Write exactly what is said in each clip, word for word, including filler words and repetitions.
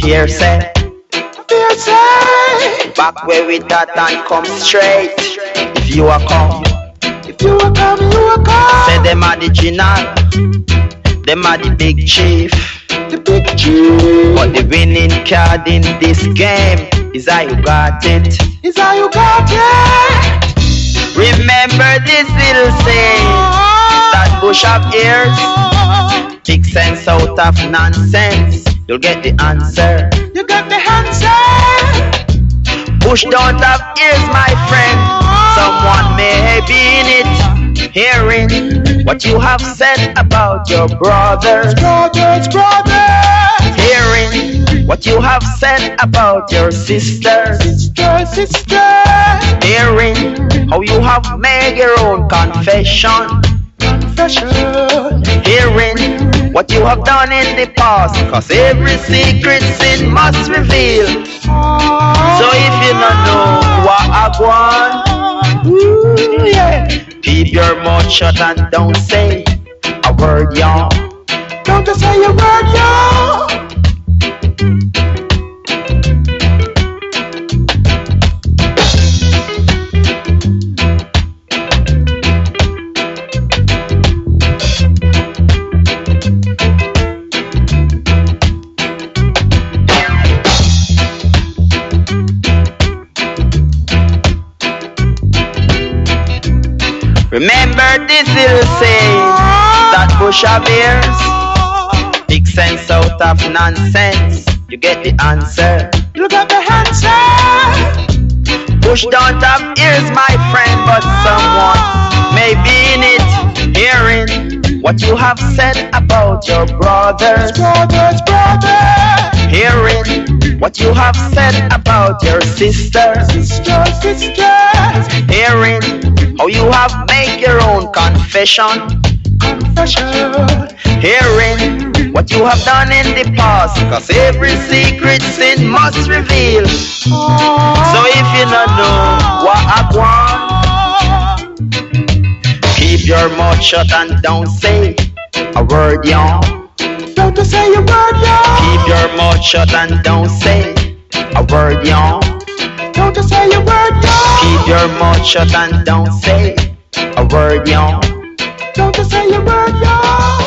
fear say, fear say, back where we that and come straight. If you are come, if you are come, you are come. say them are the general, them are the big chief. The big chief. But the winning card in this game is how you got it. Is how you got it. Remember this little saying, that bush of ears, big sense out of nonsense. You'll get the answer. You got the answer. Bush don't have ears, my friend. Someone may be in it, hearing what you have said about your brothers. Brothers, brothers. Hearing what you have said about your sisters. Sisters, sisters. Hearing how you have made your own confession. Confession. Hearing what you have done in the past, cause every secret sin must reveal. So if you don't know what I want, ooh, yeah. keep your mouth shut and don't say a word, y'all. Don't you say a word, y'all. Remember this little saying, that bush of ears, big sense out of nonsense. You get the answer. You got the answer. Bush don't have ears, my friend, but someone may be in it, hearing what you have said about your brothers. Brothers, brothers. Hearing what you have said about your sisters. Sisters, sisters. Hearing how you have made your own confession. Confession. Hearing what you have done in the past, cause every secret sin must reveal. So if you don't know what I want, keep your mouth shut and don't say a word, y'all. Don't you say a word, y'all. Keep your mouth shut and don't say a word, y'all. Don't you say a word, y'all. Keep your mouth shut and don't say a word, y'all. Don't you say a word, y'all.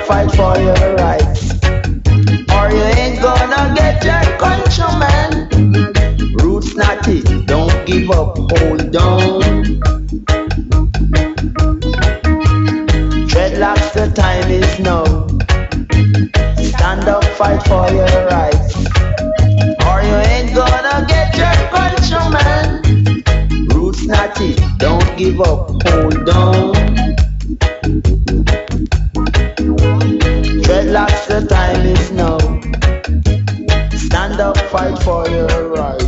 fight for your rights, or you ain't gonna get your countrymen. Roots naughty, don't give up, hold on. Dreadlocks, the time is now. Stand up, fight for your rights, or you ain't gonna get your countrymen. Roots naughty, don't give up, hold on. Dreadlocks, the time is now. Stand up, fight for your rights.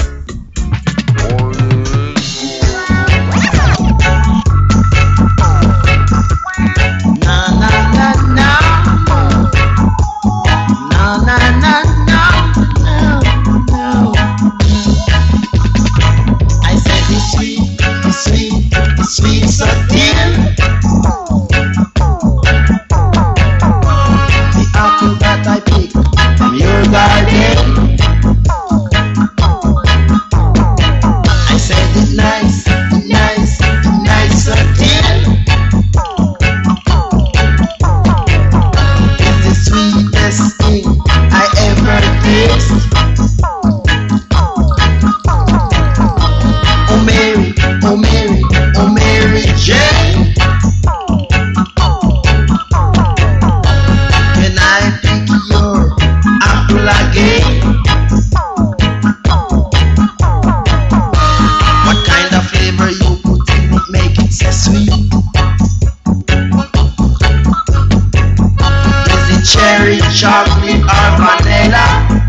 Chocolate or vanilla?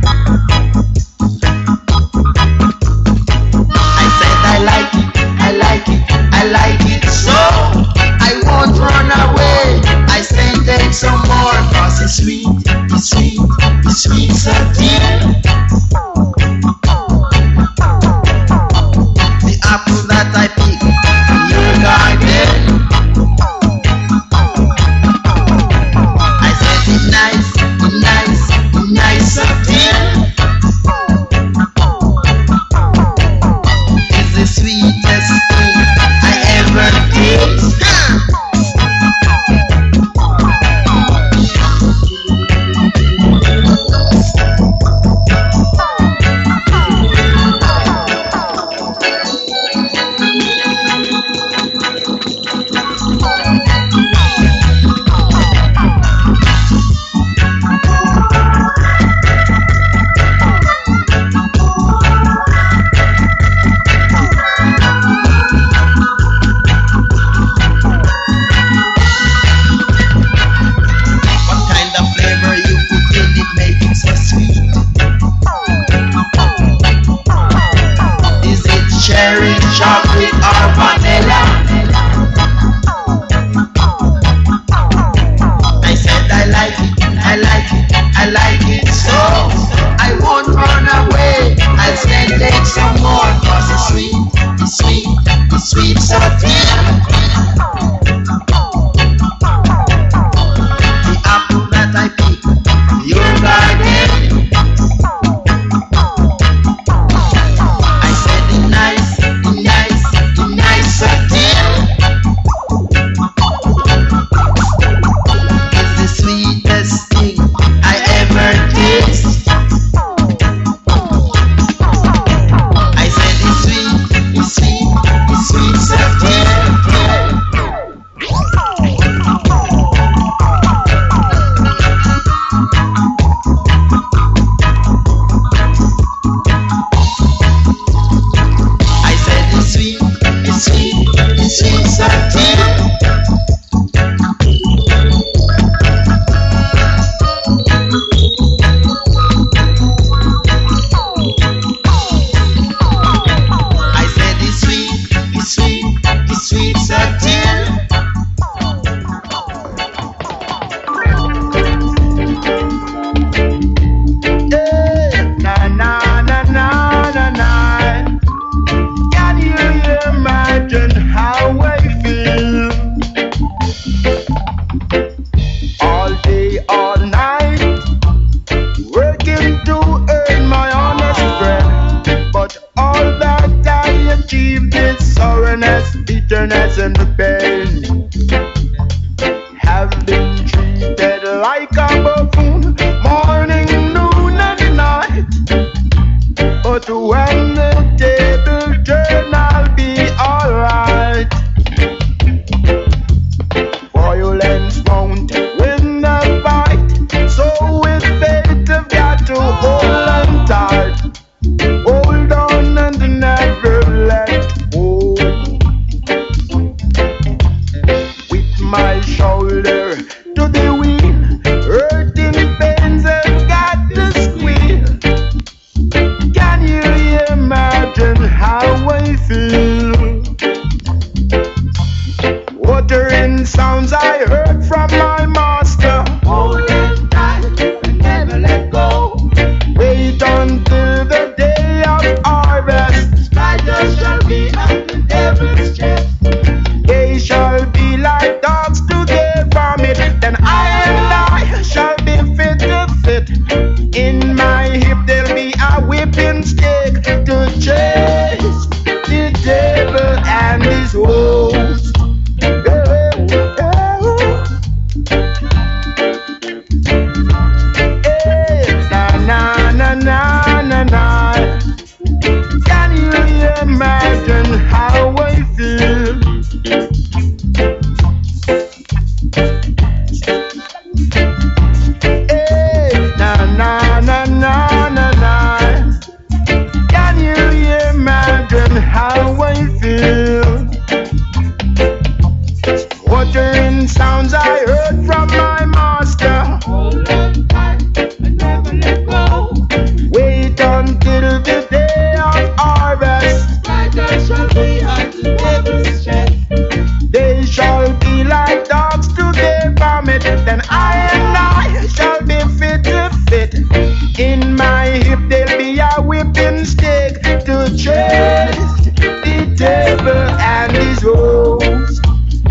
I said I like it, I like it, I like it so I won't run away. I said take some more, cause it's sweet, it's sweet, it's sweet, so dear. The apple that I pick from your garden, I said it's nice, nice, nice of dear. It's the sweetest thing I ever taste. Chocolate or vanilla? I said I like it, I like it, I like it so I won't run away. I said take some more, cause it's sweet, it's sweet, it's sweet, so dear. The apple that I pick from your garden, I said it's nice, bitterness and the pain have been treated until the day of harvest. Spiders shall be at the devil's chest. They shall be like dogs to their vomit. Then I and I shall be fit to fit. In my hip there'll be a whipping stick to chase the devil and his host. Na na na na na. Can you imagine how I feel? Hey, na na na na na na. Can you imagine how I feel? Watering sounds I heard from my master. Wait until the day of harvest. Spiders shall be at the devil's chest. They shall be like dogs to their vomit. Then I and I shall be fit to fit. In my hip there'll be a whipping stick to chase the devil and his host.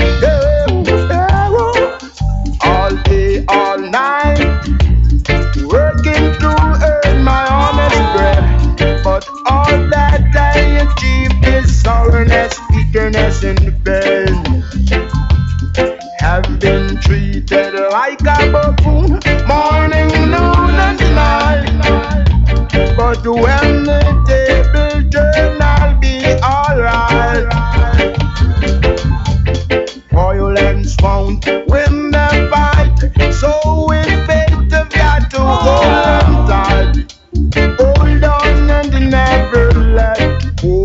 All day, all night, working to earn my honest bread. But all that I achieved is sourness, bitterness, and pain. Have been treated like a buffoon, morning, noon, and night. But when the table turn, I'll be alright. Violence won't win the fight, so with faith I've got to hold on tight. Hold on and never let go.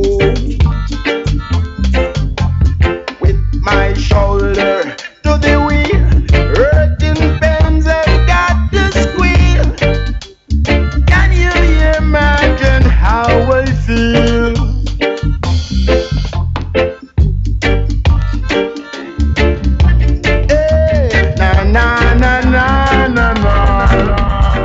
With my shoulder to the wheel, hurting pains I've got to squeal. Can you imagine how I feel? Hey, na na na na na na.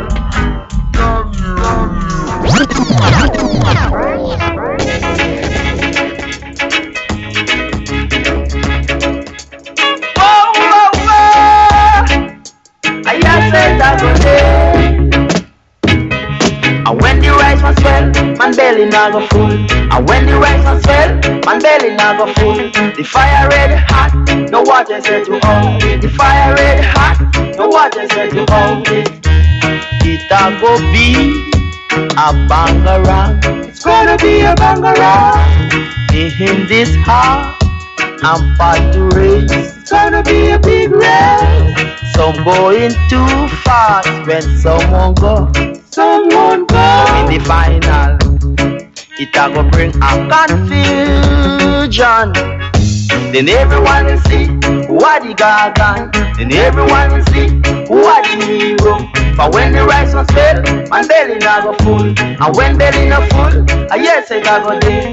And when the rice was swell, man belly nah go full. And when the rice was swell, man belly nah go full. The fire red hot, no water set to hold it. The fire red hot, no water set to hold it. It a go be a bangarang. It's gonna be a bangarang. In this heart, I'm part to race. It's gonna be a big race. Some going too fast when someone go. Someone go in the final. It a go bring a confusion. Then everyone will see who are the gargan. Then everyone will see who are the hero. But when the rice was fed, my belly not go full. And when belly not full, I yes I go there.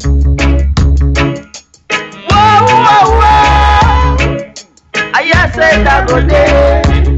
Whoa, whoa, whoa, I yes I go there.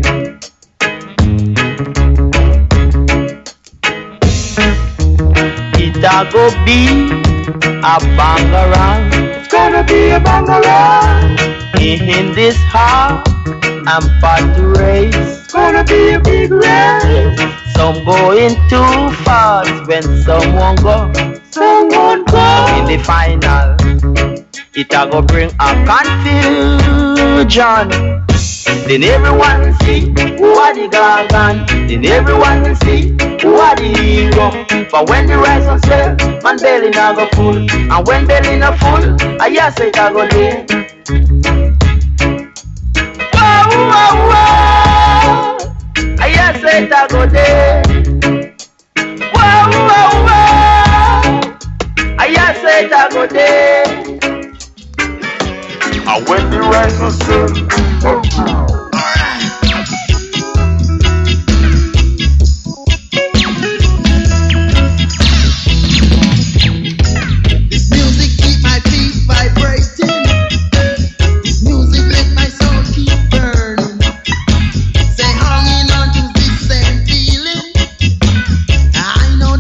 It a go be a bangarang. It's gonna be a bangarang. In this heart, I'm part to race. It's gonna be a big race. Some going too fast when someone go. Someone go in the final. It a go bring a confusion. Then everyone will see who are the gargan. Then everyone will see who are the hero. But when the rice was swell, man belly not go full. And when belly not full, I yes it a go there. Whoa, whoa, whoa, I yes it a go there. Whoa, whoa, whoa, I yes it a go there. And when the rice was swell, I know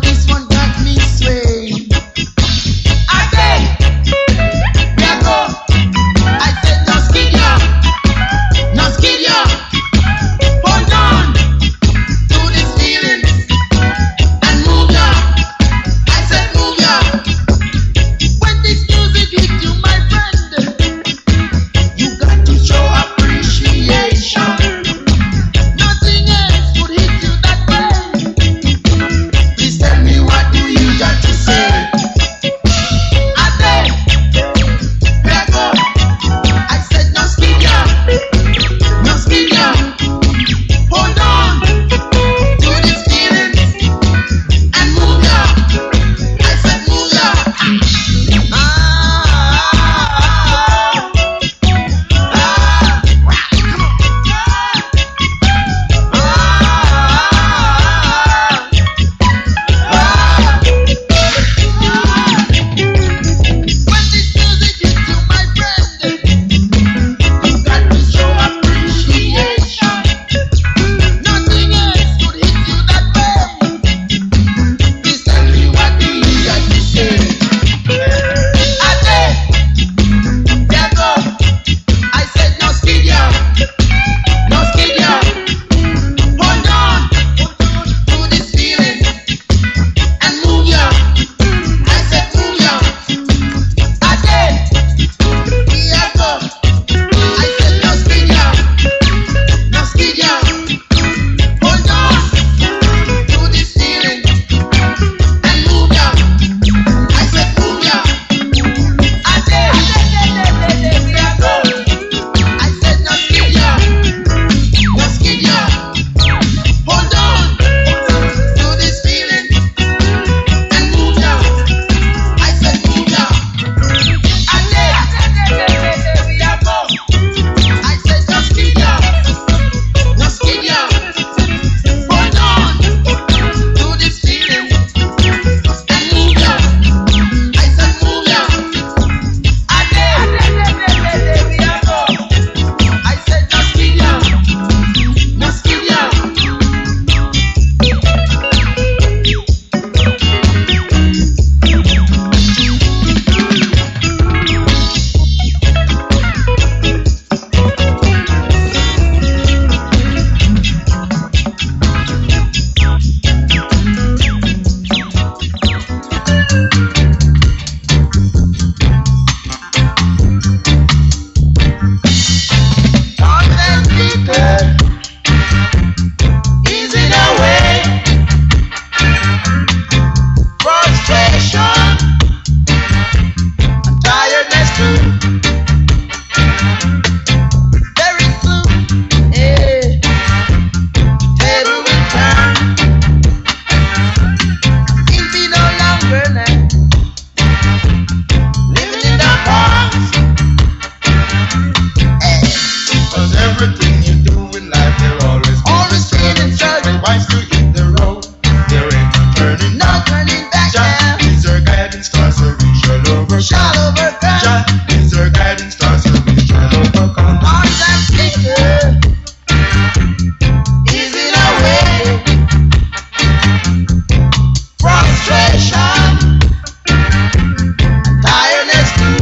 is our guiding star, so we shall overcome. Odds and fear is in our way. Frustration, tiredness too.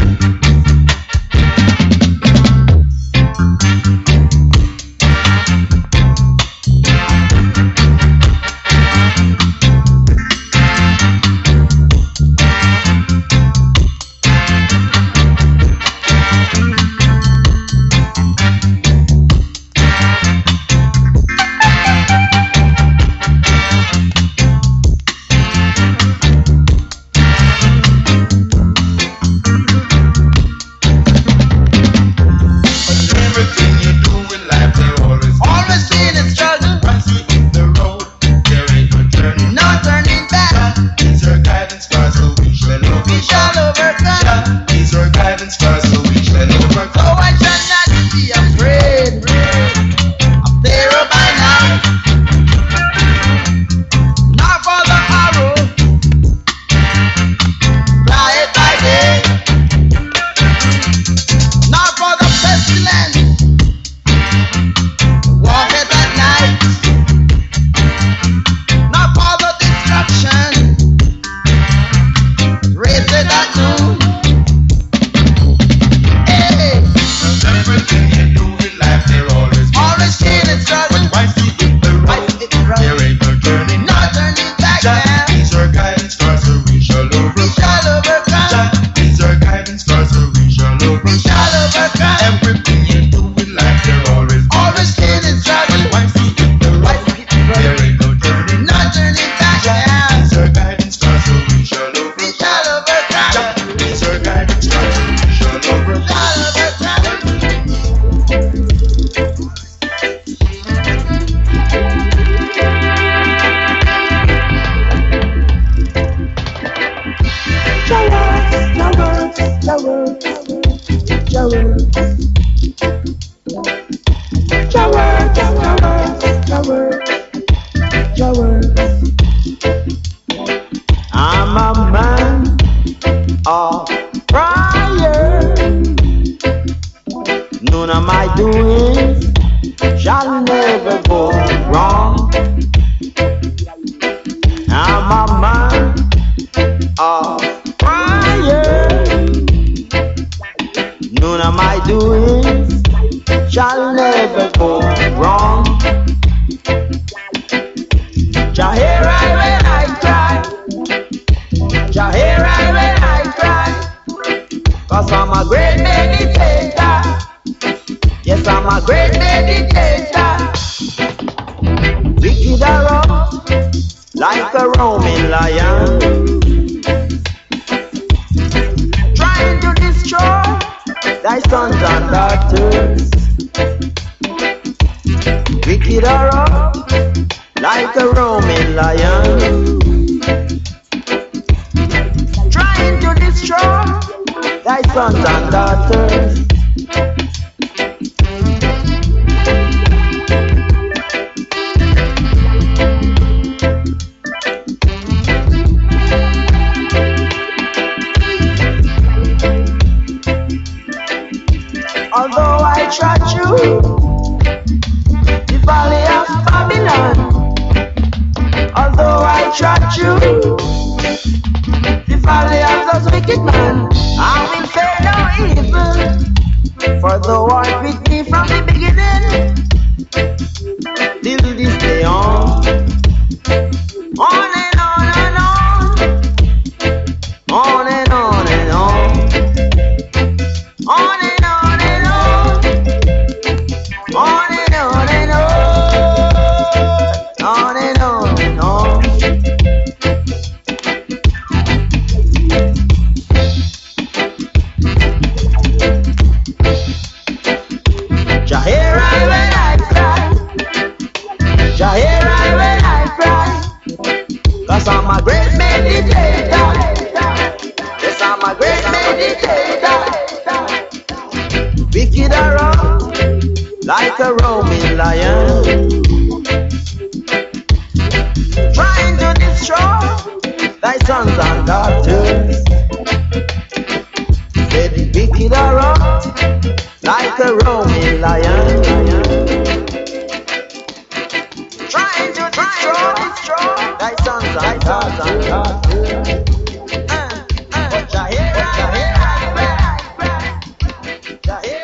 Thy sons and daughters, said the wicked a roaming lion, trying to destroy, destroy thy sons and daughters. But Jahira, Jahira, Jahira.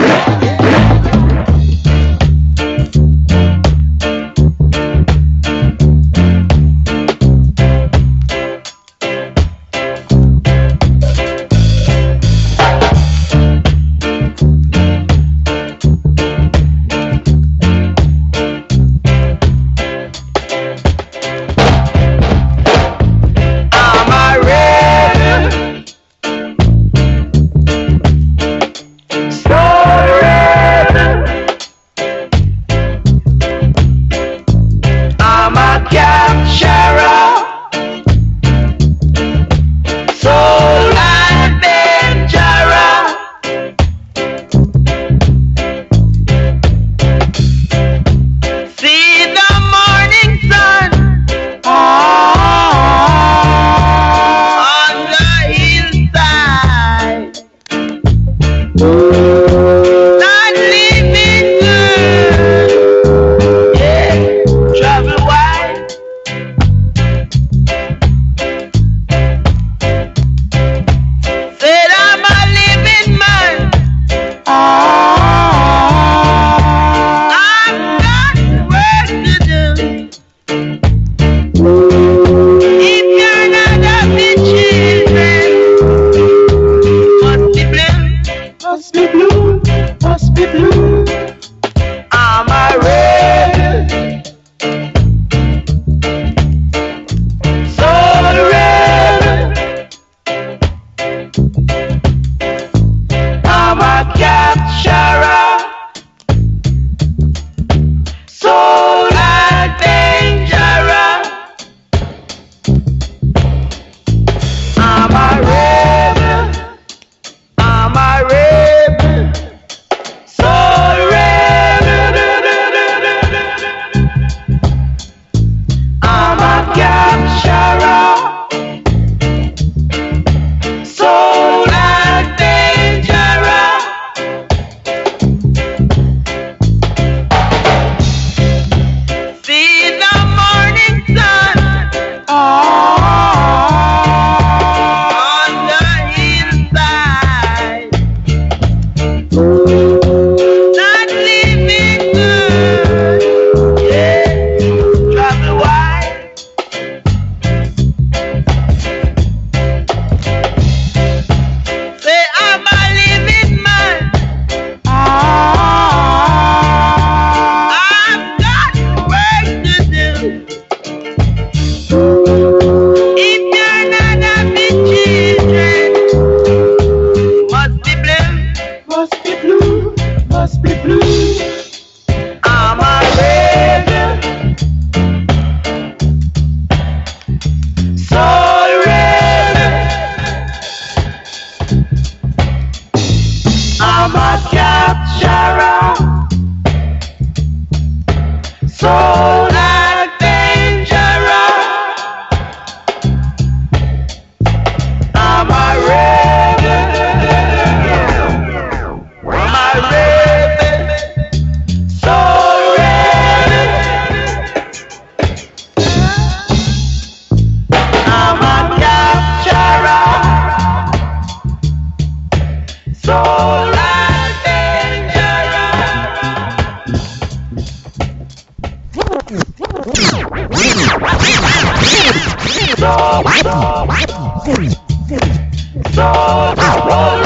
So, so, so,